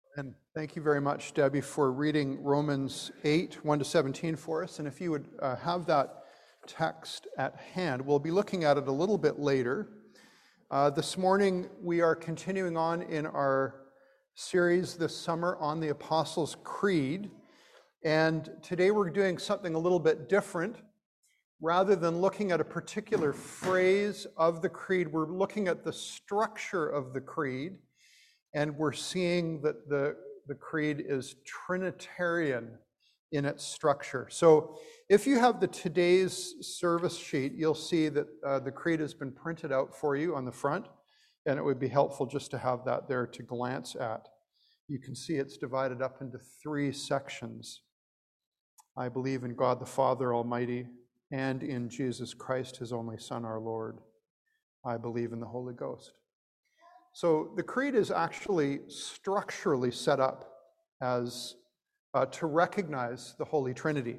And thank you very much, Debbie, for reading Romans 8, 1 to 17 for us. And if you would have that text at hand, we'll be looking at it a little bit later. This morning, we are continuing on in our series this summer on the Apostles' Creed. And today we're doing something a little bit different. Rather than looking at a particular phrase of the creed, we're looking at the structure of the creed. And we're seeing that the creed is Trinitarian in its structure. So if you have the today's service sheet, you'll see that the creed has been printed out for you on the front, and it would be helpful just to have that there to glance at. You can see it's divided up into three sections. I believe in God the Father Almighty, and in Jesus Christ, his only Son, our Lord. I believe in the Holy Ghost. So the creed is actually structurally set up as to recognize the Holy Trinity.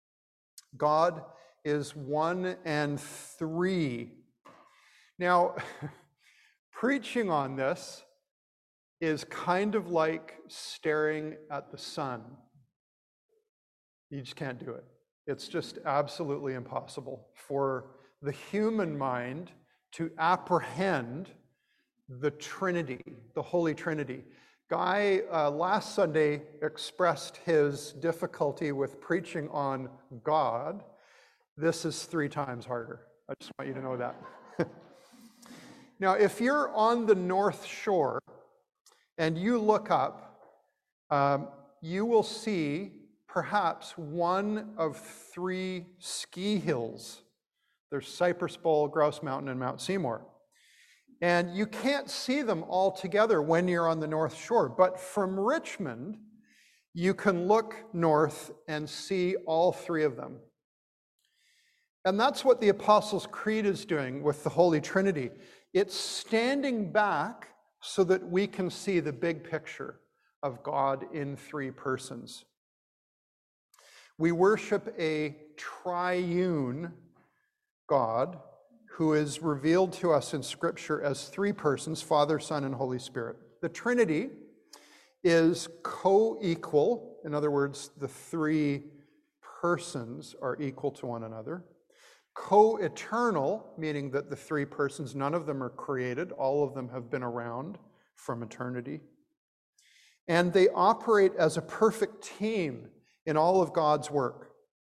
God is one and three. Now, preaching on this is kind of like staring at the sun. You just can't do it. It's just absolutely impossible for the human mind to apprehend the Trinity, the Holy Trinity. Guy last Sunday expressed his difficulty with preaching on God. This is 3 times harder. I just want you to know that. Now, if you're on the North Shore and you look up, you will see perhaps one of 3 ski hills. There's Cypress Bowl, Grouse Mountain, and Mount Seymour. And you can't see them all together when you're on the North Shore. But from Richmond, you can look north and see all 3 of them. And that's what the Apostles' Creed is doing with the Holy Trinity. It's standing back so that we can see the big picture of God in 3 persons. We worship a triune God who is revealed to us in Scripture as 3 persons, Father, Son, and Holy Spirit. The Trinity is co-equal. In other words, the 3 persons are equal to one another. Co-eternal, meaning that the 3 persons, none of them are created. All of them have been around from eternity. And they operate as a perfect team in all of God's work.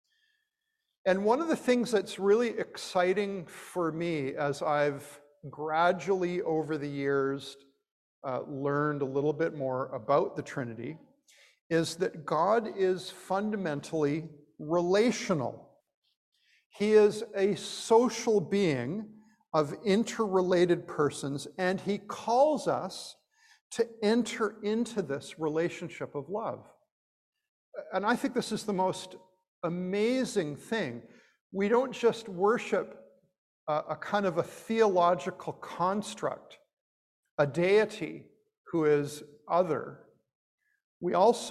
And one of the things that's really exciting for me as I've gradually over the years learned a little bit more about the Trinity is that God is fundamentally relational. He is a social being of interrelated persons, and he calls us to enter into this relationship of love. And I think this is the most amazing thing. We don't just worship a kind of a theological construct, a deity who is other. We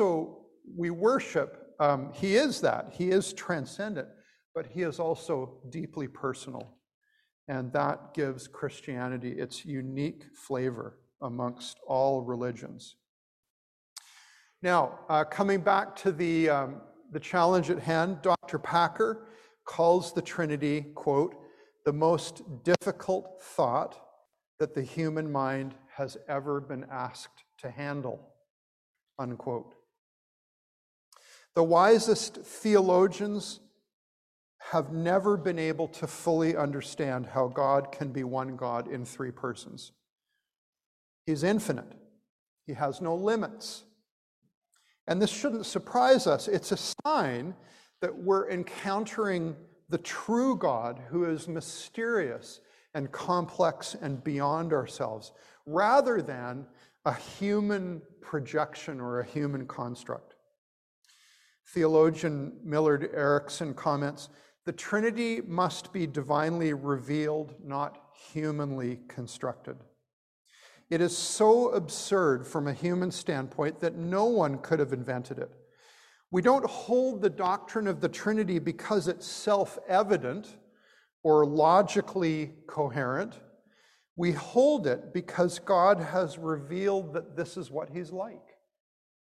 worship, he is that, he is transcendent, but he is also deeply personal. And that gives Christianity its unique flavor amongst all religions. Now, coming back to the challenge at hand, Dr. Packer calls the Trinity, quote, the most difficult thought that the human mind has ever been asked to handle, unquote. The wisest theologians have never been able to fully understand how God can be one God in 3 persons. He's infinite. He has no limits. And this shouldn't surprise us. It's a sign that we're encountering the true God who is mysterious and complex and beyond ourselves, rather than a human projection or a human construct. Theologian Millard Erickson comments, the Trinity must be divinely revealed, not humanly constructed. It is so absurd from a human standpoint that no one could have invented it. We don't hold the doctrine of the Trinity because it's self-evident or logically coherent. We hold it because God has revealed that this is what he's like.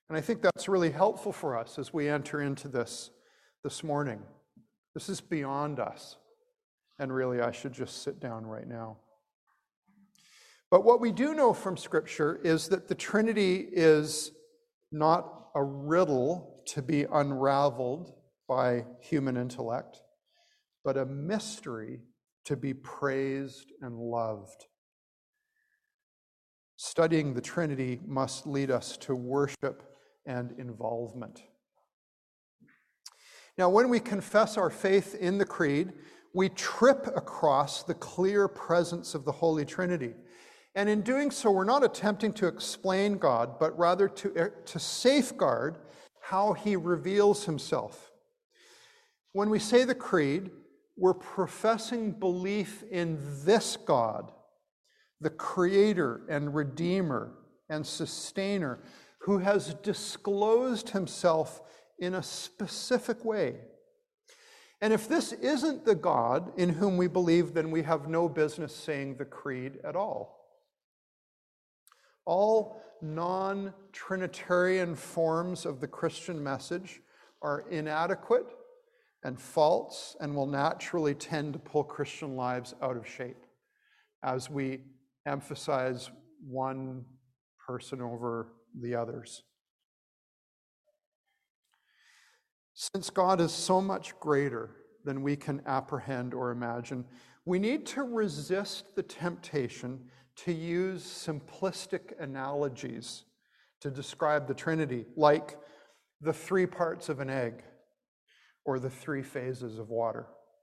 And I think that's really helpful for us as we enter into this morning. This is beyond us. And really, I should just sit down right now. But what we do know from Scripture is that the Trinity is not a riddle to be unraveled by human intellect, but a mystery to be praised and loved. Studying the Trinity must lead us to worship and involvement. Now, when we confess our faith in the Creed, we trip across the clear presence of the Holy Trinity. And in doing so, we're not attempting to explain God, but rather to safeguard how he reveals himself. When we say the Creed, we're professing belief in this God, the Creator and Redeemer and Sustainer, who has disclosed himself in a specific way. And if this isn't the God in whom we believe, then we have no business saying the Creed at all. All non-Trinitarian forms of the Christian message are inadequate and false and will naturally tend to pull Christian lives out of shape as we emphasize one person over the others. Since God is so much greater than we can apprehend or imagine, we need to resist the temptation to use simplistic analogies to describe the Trinity, like the 3 parts of an egg or the 3 phases of water.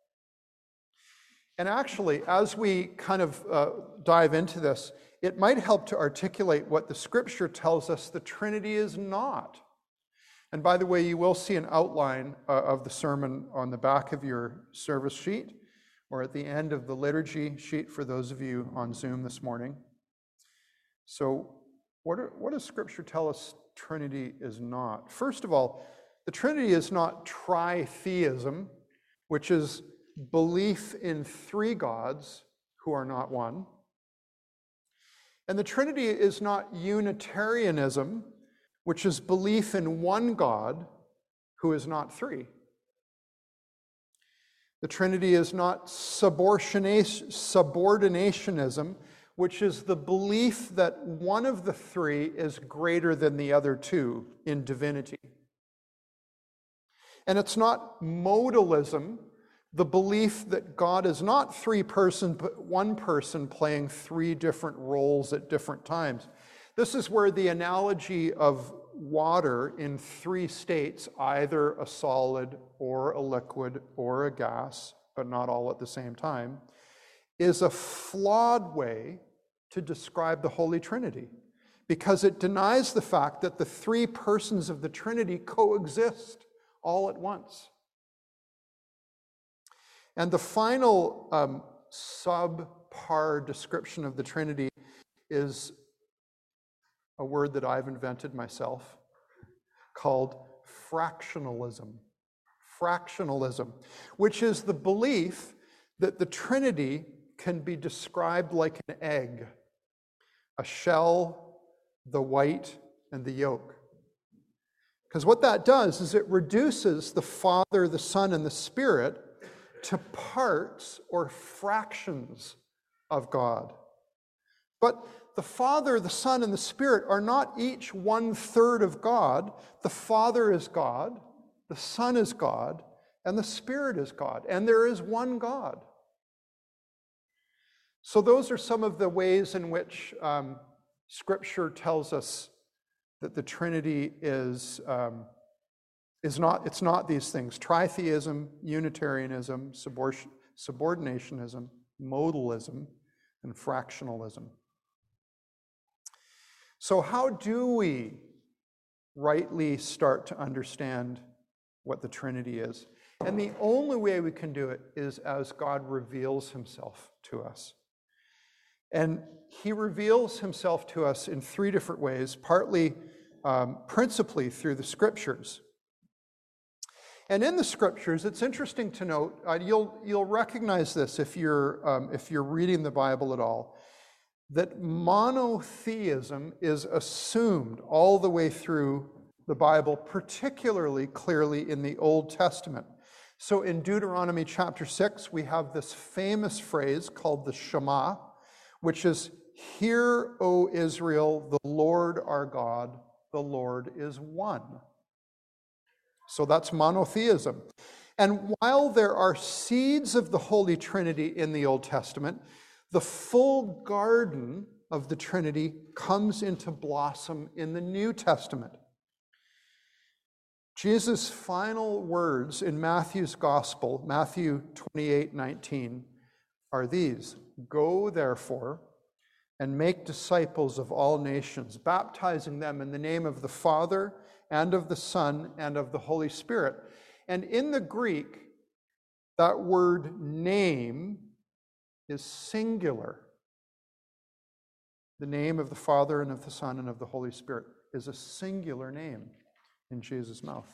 And actually, as we kind of dive into this, it might help to articulate what the Scripture tells us the Trinity is not. And by the way, you will see an outline of the sermon on the back of your service sheet, or at the end of the liturgy sheet for those of you on Zoom this morning. So what does Scripture tell us Trinity is not? First of all, the Trinity is not tritheism, which is belief in 3 gods who are not one. And the Trinity is not Unitarianism, which is belief in one God who is not 3. The Trinity is not subordinationism, which is the belief that one of the 3 is greater than the other 2 in divinity. And it's not modalism, the belief that God is not 3 persons, but one person playing 3 different roles at different times. This is where the analogy of water in 3 states, either a solid or a liquid or a gas, but not all at the same time, is a flawed way to describe the Holy Trinity, because it denies the fact that the 3 persons of the Trinity coexist all at once. And the final subpar description of the Trinity is a word that I've invented myself called fractionalism. Fractionalism, which is the belief that the Trinity can be described like an egg, a shell, the white, and the yolk. Because what that does is it reduces the Father, the Son, and the Spirit to parts or fractions of God. But the Father, the Son, and the Spirit are not each 1/3 of God. The Father is God, the Son is God, and the Spirit is God. And there is one God. So those are some of the ways in which Scripture tells us that the Trinity is not these things: tritheism, Unitarianism, subordinationism, modalism, and fractionalism. So how do we rightly start to understand what the Trinity is? And the only way we can do it is as God reveals himself to us. And he reveals himself to us in 3 different ways, partly, principally through the Scriptures. And in the Scriptures, it's interesting to note, you'll recognize this if you're reading the Bible at all, that monotheism is assumed all the way through the Bible, particularly clearly in the Old Testament. So in Deuteronomy chapter 6, we have this famous phrase called the Shema, which is, "Hear, O Israel, the Lord our God, the Lord is one." So that's monotheism. And while there are seeds of the Holy Trinity in the Old Testament, the full garden of the Trinity comes into blossom in the New Testament. Jesus' final words in Matthew's Gospel, Matthew 28:19, are these: "Go, therefore, and make disciples of all nations, baptizing them in the name of the Father and of the Son and of the Holy Spirit." And in the Greek, that word name is singular. The name of the Father and of the Son and of the Holy Spirit is a singular name in Jesus' mouth.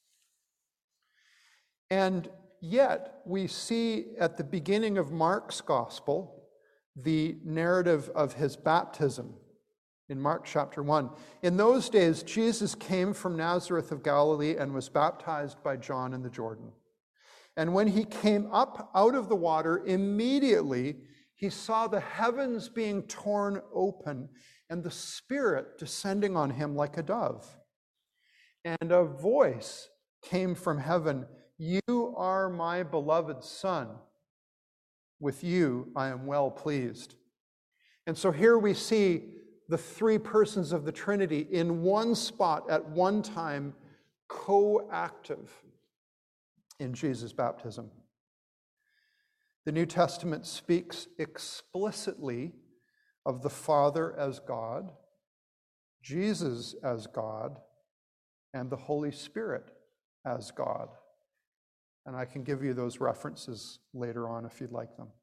And yet, we see at the beginning of Mark's Gospel the narrative of his baptism in Mark chapter 1. In those days, Jesus came from Nazareth of Galilee and was baptized by John in the Jordan. And when he came up out of the water, immediately he saw the heavens being torn open and the Spirit descending on him like a dove. And a voice came from heaven, "You are my beloved Son. With you I am well pleased." And so here we see the three persons of the Trinity in one spot at one time, co-active in Jesus' baptism. The New Testament speaks explicitly of the Father as God, Jesus as God, and the Holy Spirit as God. And I can give you those references later on if you'd like them.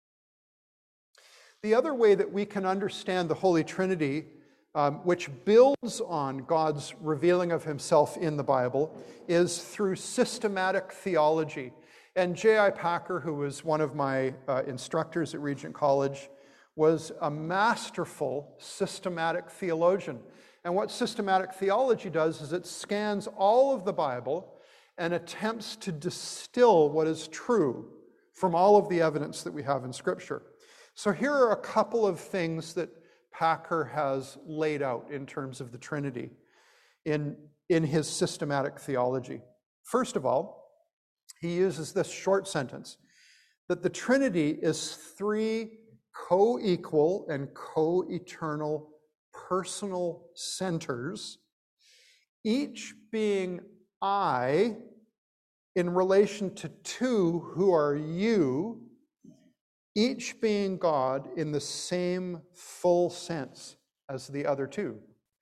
The other way that we can understand the Holy Trinity, which builds on God's revealing of himself in the Bible, is through systematic theology. And J.I. Packer, who was one of my instructors at Regent College, was a masterful systematic theologian. And what systematic theology does is it scans all of the Bible and attempts to distill what is true from all of the evidence that we have in Scripture. So here are a couple of things that Packer has laid out in terms of the Trinity in his systematic theology. First of all, he uses this short sentence, that the Trinity is three co-equal and co-eternal personal centers, each being I in relation to two who are you, each being God in the same full sense as the other two.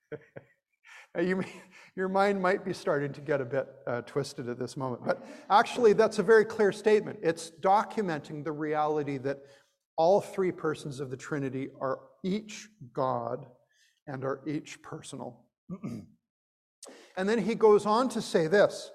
Now your mind might be starting to get a bit twisted at this moment, but actually that's a very clear statement. It's documenting the reality that all three persons of the Trinity are each God and are each personal. And then he goes on to say this: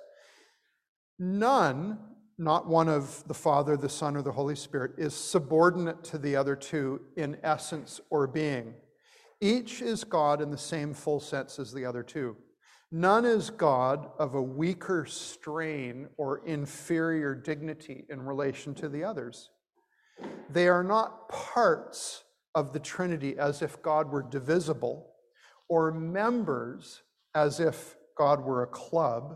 none, not one of the Father, the Son, or the Holy Spirit, is subordinate to the other two in essence or being. Each is God in the same full sense as the other two. None is God of a weaker strain or inferior dignity in relation to the others. They are not parts of the Trinity as if God were divisible, or members as if God were a club,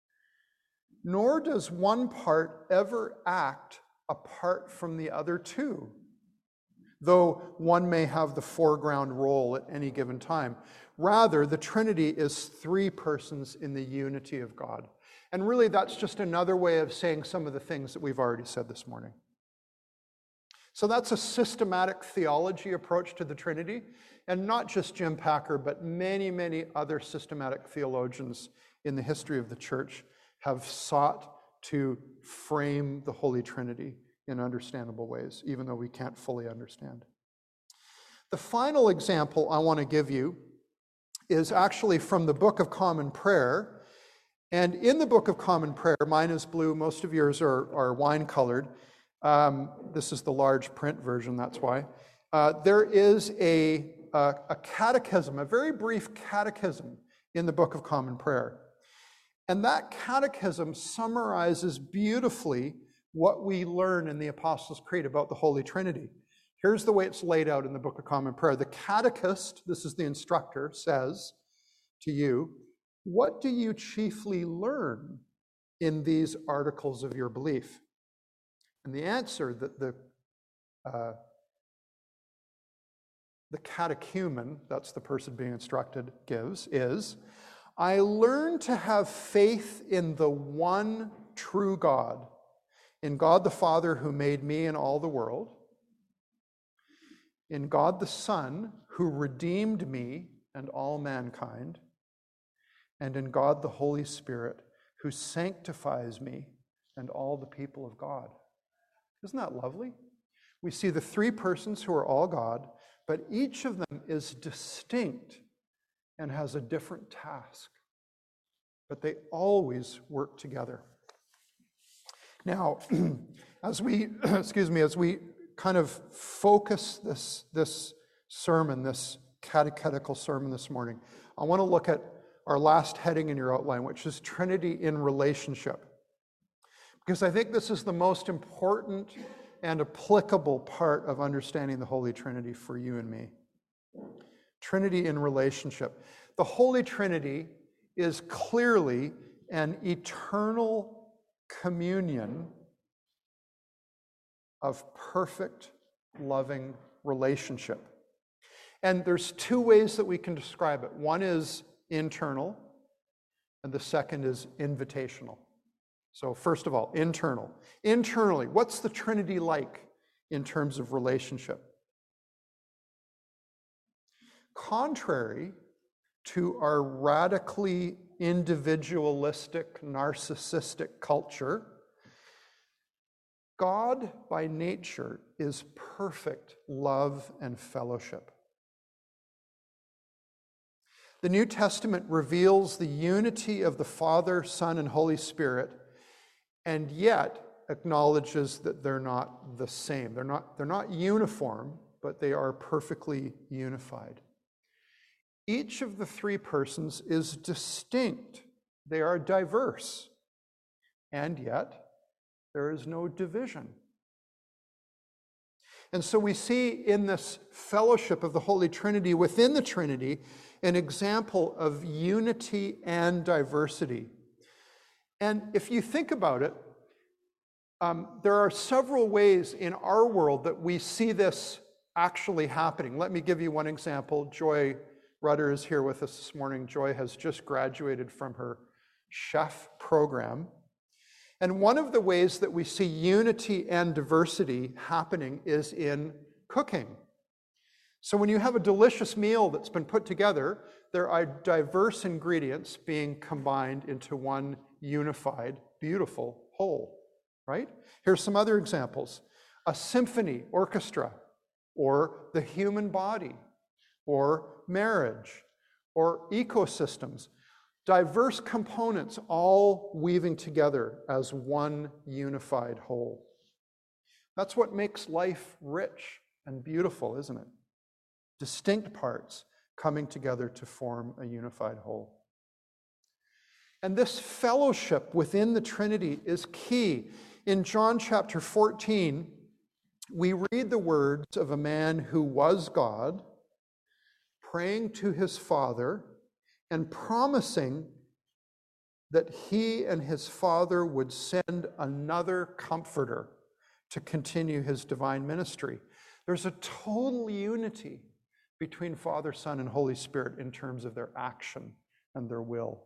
nor does one part ever act apart from the other two, though one may have the foreground role at any given time. Rather, the Trinity is three persons in the unity of God. And really, that's just another way of saying some of the things that we've already said this morning. So that's a systematic theology approach to the Trinity, and not just Jim Packer, but many, many other systematic theologians in the history of the church have sought to frame the Holy Trinity in understandable ways, even though we can't fully understand. The final example I want to give you is actually from the Book of Common Prayer. And in the Book of Common Prayer, mine is blue, most of yours are wine-colored. This is the large print version, that's why. There is a catechism, a very brief catechism in the Book of Common Prayer. And that catechism summarizes beautifully what we learn in the Apostles' Creed about the Holy Trinity. Here's the way it's laid out in the Book of Common Prayer. The catechist, this is the instructor, says to you, "What do you chiefly learn in these articles of your belief?" And the answer that the catechumen, that's the person being instructed, gives is, "I learn to have faith in the one true God, in God the Father who made me and all the world, in God the Son who redeemed me and all mankind, and in God the Holy Spirit who sanctifies me and all the people of God." Isn't that lovely? We see the three persons who are all God, but each of them is distinct and has a different task. But they always work together. Now, as we kind of focus this sermon, this catechetical sermon this morning, I want to look at our last heading in your outline, which is Trinity in relationship. Because I think this is the most important and applicable part of understanding the Holy Trinity for you and me. Trinity in relationship. The Holy Trinity is clearly an eternal communion of perfect, loving relationship. And there's two ways that we can describe it. One is internal, and the second is invitational. So first of all, internal. Internally, what's the Trinity like in terms of relationship? Contrary to our radically individualistic, narcissistic culture, God by nature is perfect love and fellowship. The New Testament reveals the unity of the Father, Son, and Holy Spirit, and yet acknowledges that they're not the same. They're not uniform, but they are perfectly unified. Each of the three persons is distinct. They are diverse, and yet there is no division. And so we see in this fellowship of the Holy Trinity, within the Trinity, an example of unity and diversity. And if you think about it, there are several ways in our world that we see this actually happening. Let me give you one example. Joy Rudder is here with us this morning. Joy has just graduated from her chef program. And one of the ways that we see unity and diversity happening is in cooking. So when you have a delicious meal that's been put together, there are diverse ingredients being combined into one unified, beautiful whole, right? Here's some other examples. A symphony orchestra, or the human body, or marriage, or ecosystems. Diverse components all weaving together as one unified whole. That's what makes life rich and beautiful, isn't it? Distinct parts coming together to form a unified whole. And this fellowship within the Trinity is key. In John chapter 14, we read the words of a man who was God, praying to his Father and promising that he and his Father would send another comforter to continue his divine ministry. There's a total unity between Father, Son, and Holy Spirit in terms of their action and their will.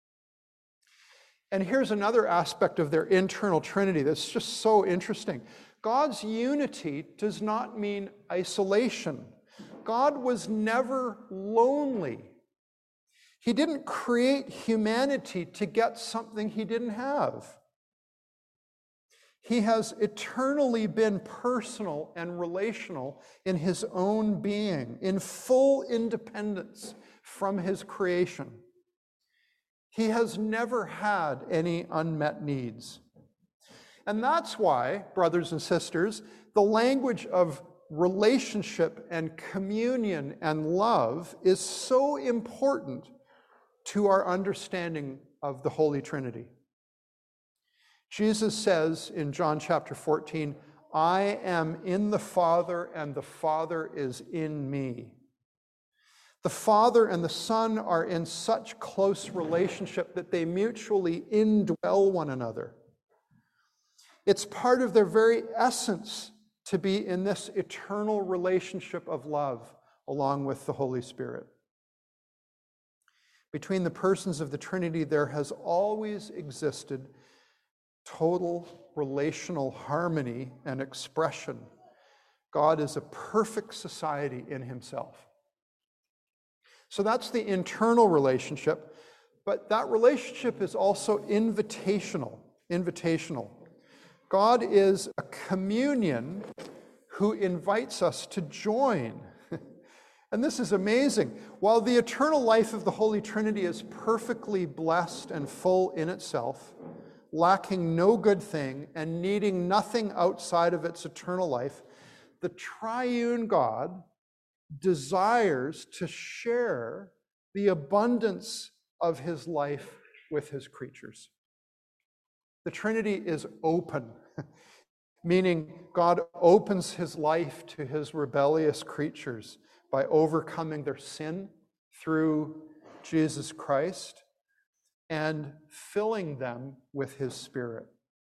And here's another aspect of their internal Trinity that's just so interesting. God's unity does not mean isolation. God was never lonely. He didn't create humanity to get something he didn't have. He has eternally been personal and relational in his own being, in full independence from his creation. He has never had any unmet needs. And that's why, brothers and sisters, the language of relationship and communion and love is so important to our understanding of the Holy Trinity. Jesus says in John chapter 14, I am in the Father, and the Father is in me. The Father and the Son are in such close relationship that they mutually indwell one another. It's part of their very essence to be in this eternal relationship of love along with the Holy Spirit. Between the persons of the Trinity, there has always existed total relational harmony and expression. God is a perfect society in himself. So that's the internal relationship, but that relationship is also invitational. God is a communion who invites us to join. And this is amazing. While the eternal life of the Holy Trinity is perfectly blessed and full in itself, lacking no good thing and needing nothing outside of its eternal life, the triune God desires to share the abundance of his life with his creatures. The Trinity is open, meaning God opens his life to his rebellious creatures by overcoming their sin through Jesus Christ and filling them with his Spirit.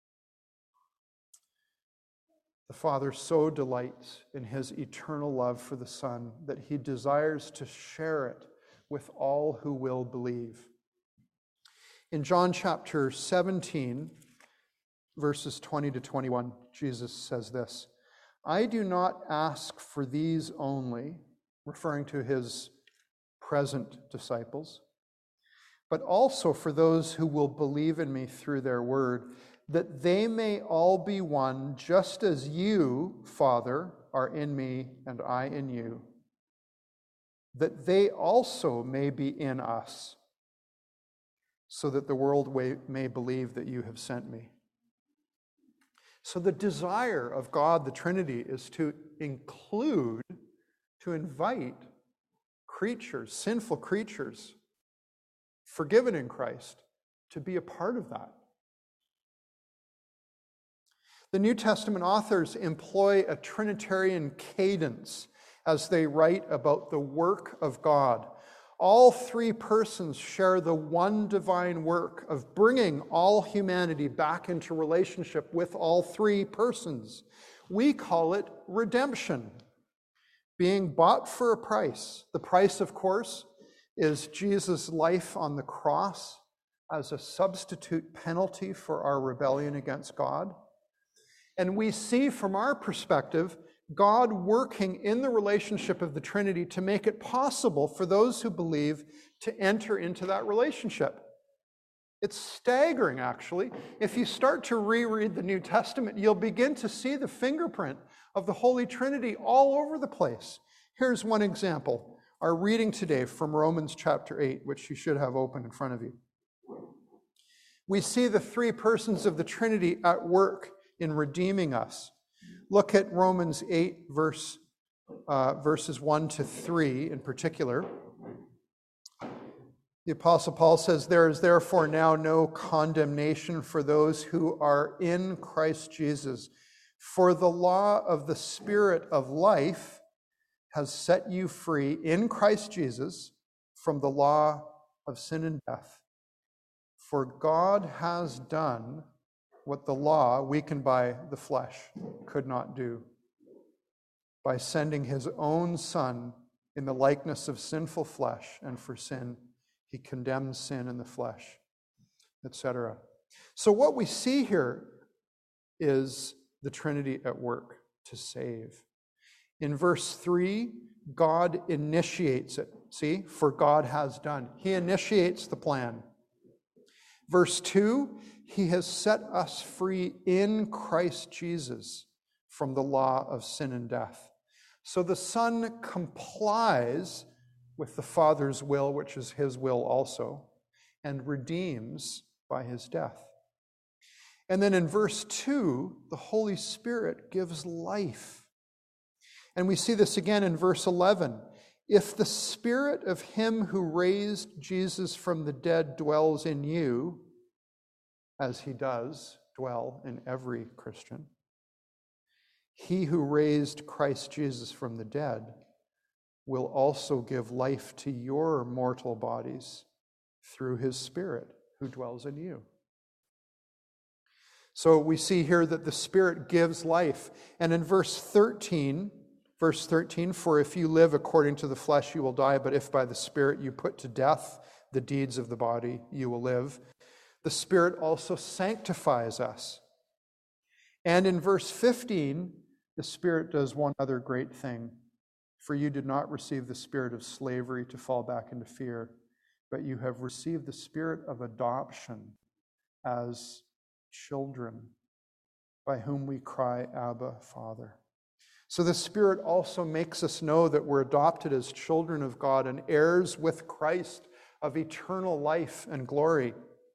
The Father so delights in his eternal love for the Son that he desires to share it with all who will believe. In John chapter 17, verses 20 to 21, Jesus says this, I do not ask for these only, referring to his present disciples, but also for those who will believe in me through their word, that they may all be one, just as you, Father, are in me and I in you, that they also may be in us, so that the world may believe that you have sent me. So the desire of God, the Trinity, is to include, to invite creatures, sinful creatures, forgiven in Christ, to be a part of that. The New Testament authors employ a Trinitarian cadence as they write about the work of God. All three persons share the one divine work of bringing all humanity back into relationship with all three persons. We call it redemption, being bought for a price. The price, of course, is Jesus' life on the cross as a substitute penalty for our rebellion against God. And we see from our perspective, God working in the relationship of the Trinity to make it possible for those who believe to enter into that relationship. It's staggering, actually. If you start to reread the New Testament, you'll begin to see the fingerprint of the Holy Trinity all over the place. Here's one example. Our reading today from Romans chapter 8, which you should have open in front of you. We see the three persons of the Trinity at work in redeeming us. Look at Romans 8, verses 1 to 3 in particular. The Apostle Paul says, there is therefore now no condemnation for those who are in Christ Jesus. For the law of the Spirit of life has set you free in Christ Jesus from the law of sin and death. For God has done what the law, weakened by the flesh, could not do, by sending his own Son in the likeness of sinful flesh, and for sin, he condemns sin in the flesh, etc. So what we see here is the Trinity at work to save. In verse 3, God initiates it. See, for God has done. He initiates the plan. Verse 2, he has set us free in Christ Jesus from the law of sin and death. So the Son complies with the Father's will, which is his will also, and redeems by his death. And then in verse 2, the Holy Spirit gives life. And we see this again in verse 11. If the Spirit of him who raised Jesus from the dead dwells in you, as he does dwell in every Christian, he who raised Christ Jesus from the dead will also give life to your mortal bodies through his Spirit who dwells in you. So we see here that the Spirit gives life. And in verse 13, for if you live according to the flesh, you will die, but if by the Spirit you put to death the deeds of the body, you will live. The Spirit also sanctifies us. And in verse 15, the Spirit does one other great thing. For you did not receive the spirit of slavery to fall back into fear, but you have received the Spirit of adoption as children, by whom we cry, Abba, Father. So the Spirit also makes us know that we're adopted as children of God and heirs with Christ of eternal life and glory.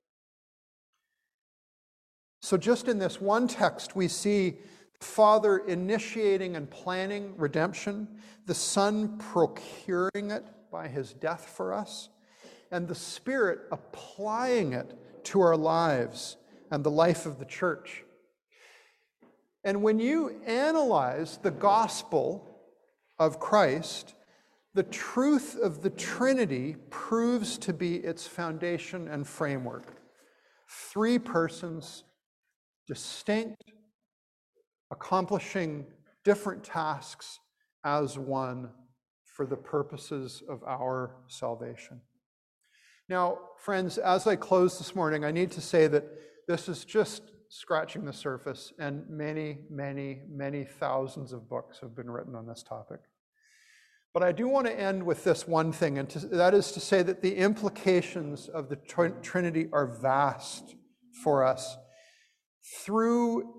So just in this one text, we see the Father initiating and planning redemption, the Son procuring it by his death for us, and the Spirit applying it to our lives and the life of the church. And when you analyze the gospel of Christ, the truth of the Trinity proves to be its foundation and framework. Three persons, distinct, accomplishing different tasks as one for the purposes of our salvation. Now, friends, as I close this morning, I need to say that this is just scratching the surface, and many, many, many thousands of books have been written on this topic. But I do want to end with this one thing, and that is to say that the implications of the Trinity are vast for us. Through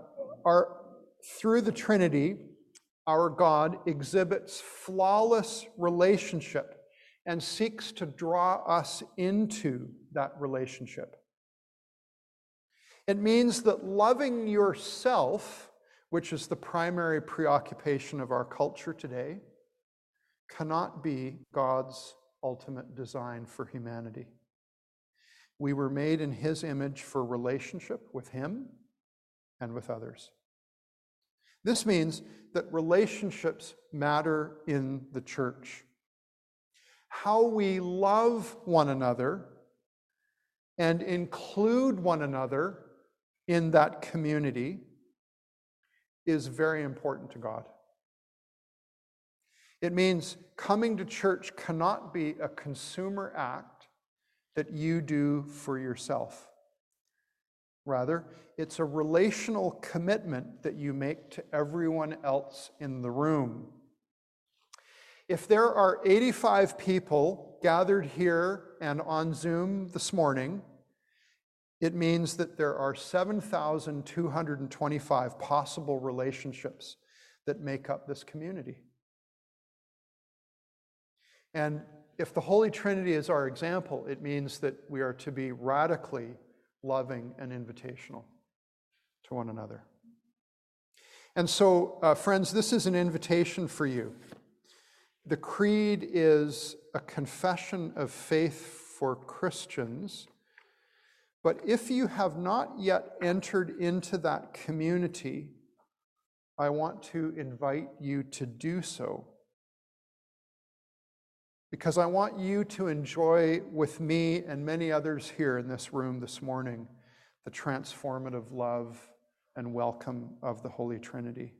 the Trinity, our God exhibits flawless relationship and seeks to draw us into that relationship. It means that loving yourself, which is the primary preoccupation of our culture today, cannot be God's ultimate design for humanity. We were made in his image for relationship with him and with others. This means that relationships matter in the church. How we love one another and include one another in that community is very important to God. It means coming to church cannot be a consumer act that you do for yourself. Rather, it's a relational commitment that you make to everyone else in the room. If there are 85 people gathered here and on Zoom this morning, it means that there are 7,225 possible relationships that make up this community. And if the Holy Trinity is our example, it means that we are to be radically loving and invitational to one another. And so, friends, this is an invitation for you. The Creed is a confession of faith for Christians, but if you have not yet entered into that community, I want to invite you to do so. Because I want you to enjoy with me and many others here in this room this morning the transformative love and welcome of the Holy Trinity.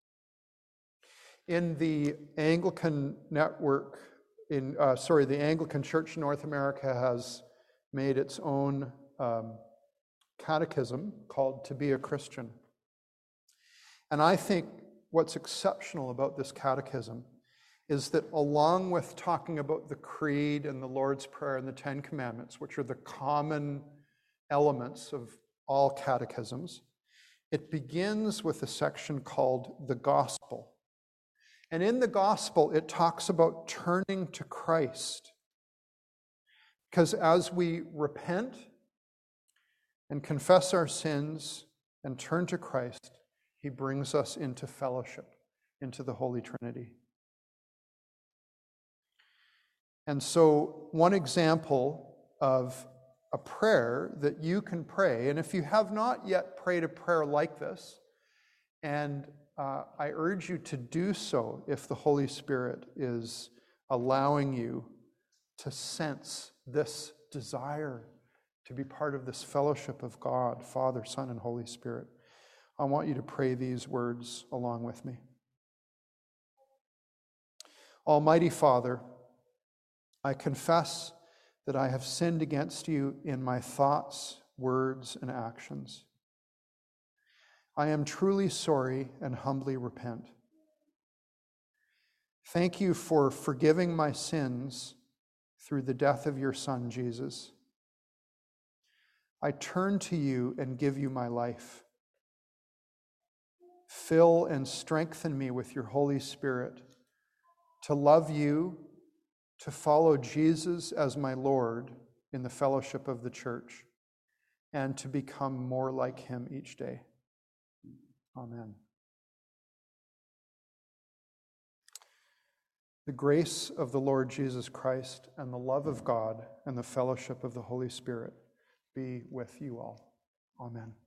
In the Anglican network, the Anglican Church in North America has made its own catechism called To Be a Christian. And I think what's exceptional about this catechism is that along with talking about the Creed and the Lord's Prayer and the Ten Commandments, which are the common elements of all catechisms, it begins with a section called the Gospel. And in the Gospel, it talks about turning to Christ. Because as we repent and confess our sins and turn to Christ, he brings us into fellowship, into the Holy Trinity. And so one example of a prayer that you can pray, and if you have not yet prayed a prayer like this, and I urge you to do so if the Holy Spirit is allowing you to sense this desire to be part of this fellowship of God, Father, Son, and Holy Spirit. I want you to pray these words along with me. Almighty Father, I confess that I have sinned against you in my thoughts, words, and actions. I am truly sorry and humbly repent. Thank you for forgiving my sins through the death of your Son, Jesus. I turn to you and give you my life. Fill and strengthen me with your Holy Spirit to love you, to follow Jesus as my Lord in the fellowship of the church, and to become more like him each day. Amen. The grace of the Lord Jesus Christ and the love of God and the fellowship of the Holy Spirit be with you all. Amen.